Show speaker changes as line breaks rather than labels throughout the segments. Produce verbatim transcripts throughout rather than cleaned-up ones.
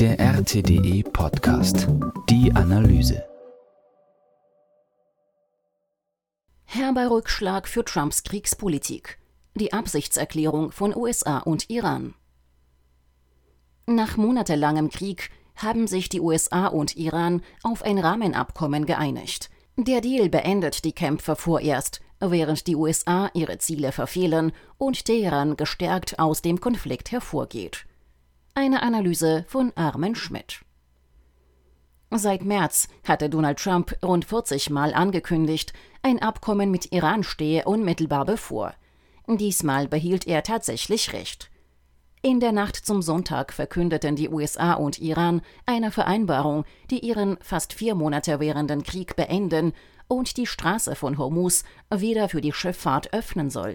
Der R T D E Podcast. Die Analyse.
Herber Rückschlag für Trumps Kriegspolitik. Die Absichtserklärung von U S A und Iran. Nach monatelangem Krieg haben sich die U S A und Iran auf ein Rahmenabkommen geeinigt. Der Deal beendet die Kämpfe vorerst, während die U S A ihre Ziele verfehlen und Teheran gestärkt aus dem Konflikt hervorgeht. Eine Analyse von Armen Schmidt. Seit März hatte Donald Trump rund vierzig Mal angekündigt, ein Abkommen mit Iran stehe unmittelbar bevor. Diesmal behielt er tatsächlich recht. In der Nacht zum Sonntag verkündeten die U S A und Iran eine Vereinbarung, die ihren fast vier Monate währenden Krieg beenden und die Straße von Hormuz wieder für die Schifffahrt öffnen soll.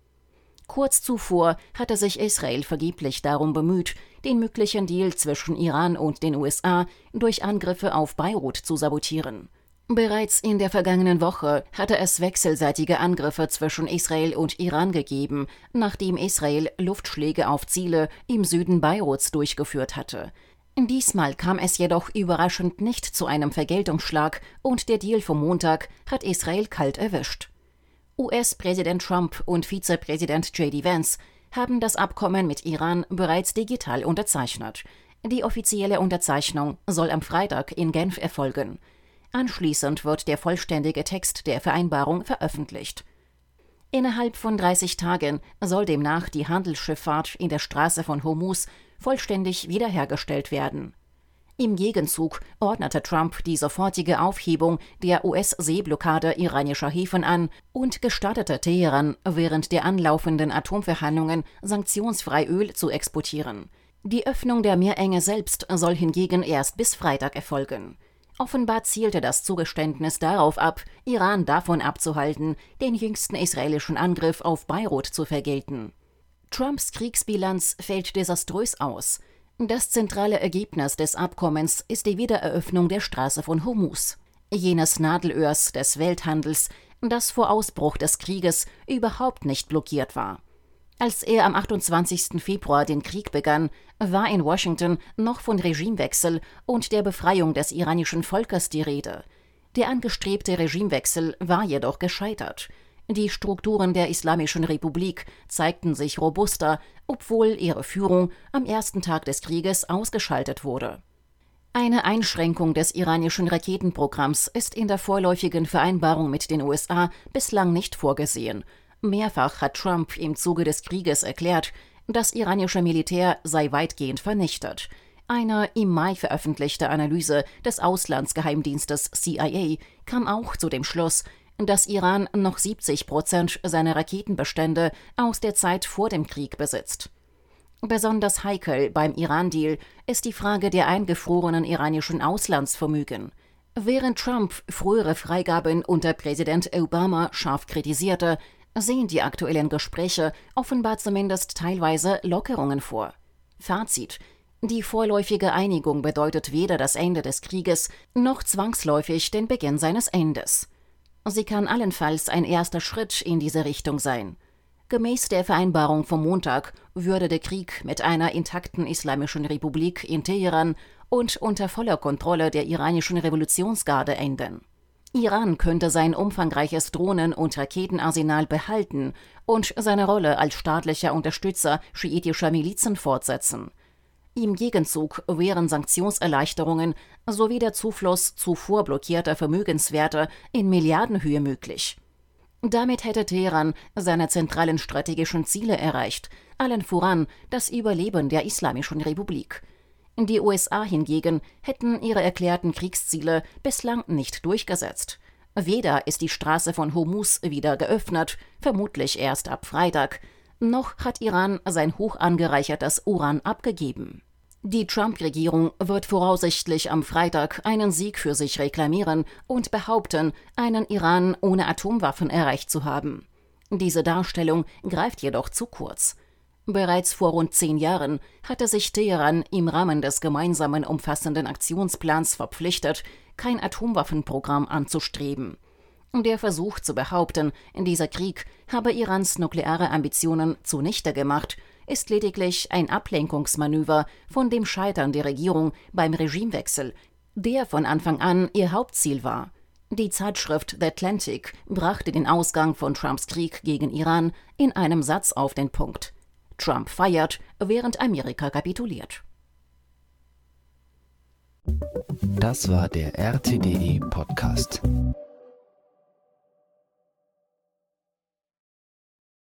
Kurz zuvor hatte sich Israel vergeblich darum bemüht, den möglichen Deal zwischen Iran und den U S A durch Angriffe auf Beirut zu sabotieren. Bereits in der vergangenen Woche hatte es wechselseitige Angriffe zwischen Israel und Iran gegeben, nachdem Israel Luftschläge auf Ziele im Süden Beiruts durchgeführt hatte. Diesmal kam es jedoch überraschend nicht zu einem Vergeltungsschlag und der Deal vom Montag hat Israel kalt erwischt. U S-Präsident Trump und Vizepräsident J D Vance haben das Abkommen mit Iran bereits digital unterzeichnet. Die offizielle Unterzeichnung soll am Freitag in Genf erfolgen. Anschließend wird der vollständige Text der Vereinbarung veröffentlicht. Innerhalb von dreißig Tagen soll demnach die Handelsschifffahrt in der Straße von Hormuz vollständig wiederhergestellt werden. Im Gegenzug ordnete Trump die sofortige Aufhebung der U S-Seeblockade iranischer Häfen an und gestattete Teheran, während der anlaufenden Atomverhandlungen sanktionsfrei Öl zu exportieren. Die Öffnung der Meerenge selbst soll hingegen erst bis Freitag erfolgen. Offenbar zielte das Zugeständnis darauf ab, Iran davon abzuhalten, den jüngsten israelischen Angriff auf Beirut zu vergelten. Trumps Kriegsbilanz fällt desaströs aus. Das zentrale Ergebnis des Abkommens ist die Wiedereröffnung der Straße von Hormuz, jenes Nadelöhrs des Welthandels, das vor Ausbruch des Krieges überhaupt nicht blockiert war. Als er am achtundzwanzigsten Februar den Krieg begann, war in Washington noch von Regimewechsel und der Befreiung des iranischen Volkes die Rede. Der angestrebte Regimewechsel war jedoch gescheitert. Die Strukturen der Islamischen Republik zeigten sich robuster, obwohl ihre Führung am ersten Tag des Krieges ausgeschaltet wurde. Eine Einschränkung des iranischen Raketenprogramms ist in der vorläufigen Vereinbarung mit den U S A bislang nicht vorgesehen. Mehrfach hat Trump im Zuge des Krieges erklärt, das iranische Militär sei weitgehend vernichtet. Eine im Mai veröffentlichte Analyse des Auslandsgeheimdienstes C I A kam auch zu dem Schluss, dass Iran noch siebzig Prozent seiner Raketenbestände aus der Zeit vor dem Krieg besitzt. Besonders heikel beim Iran-Deal ist die Frage der eingefrorenen iranischen Auslandsvermögen. Während Trump frühere Freigaben unter Präsident Obama scharf kritisierte, sehen die aktuellen Gespräche offenbar zumindest teilweise Lockerungen vor. Fazit: Die vorläufige Einigung bedeutet weder das Ende des Krieges noch zwangsläufig den Beginn seines Endes. Sie kann allenfalls ein erster Schritt in diese Richtung sein. Gemäß der Vereinbarung vom Montag würde der Krieg mit einer intakten Islamischen Republik in Teheran und unter voller Kontrolle der iranischen Revolutionsgarde enden. Iran könnte sein umfangreiches Drohnen- und Raketenarsenal behalten und seine Rolle als staatlicher Unterstützer schiitischer Milizen fortsetzen. Im Gegenzug wären Sanktionserleichterungen sowie der Zufluss zuvor blockierter Vermögenswerte in Milliardenhöhe möglich. Damit hätte Teheran seine zentralen strategischen Ziele erreicht, allen voran das Überleben der Islamischen Republik. Die U S A hingegen hätten ihre erklärten Kriegsziele bislang nicht durchgesetzt. Weder ist die Straße von Hormuz wieder geöffnet, vermutlich erst ab Freitag, noch hat Iran sein hoch angereichertes Uran abgegeben. Die Trump-Regierung wird voraussichtlich am Freitag einen Sieg für sich reklamieren und behaupten, einen Iran ohne Atomwaffen erreicht zu haben. Diese Darstellung greift jedoch zu kurz. Bereits vor rund zehn Jahren hatte sich Teheran im Rahmen des gemeinsamen umfassenden Aktionsplans verpflichtet, kein Atomwaffenprogramm anzustreben. Der Versuch zu behaupten, dieser Krieg habe Irans nukleare Ambitionen zunichte gemacht, ist lediglich ein Ablenkungsmanöver von dem Scheitern der Regierung beim Regimewechsel, der von Anfang an ihr Hauptziel war. Die Zeitschrift The Atlantic brachte den Ausgang von Trumps Krieg gegen Iran in einem Satz auf den Punkt: Trump feiert, während Amerika kapituliert.
Das war der R T D E Podcast.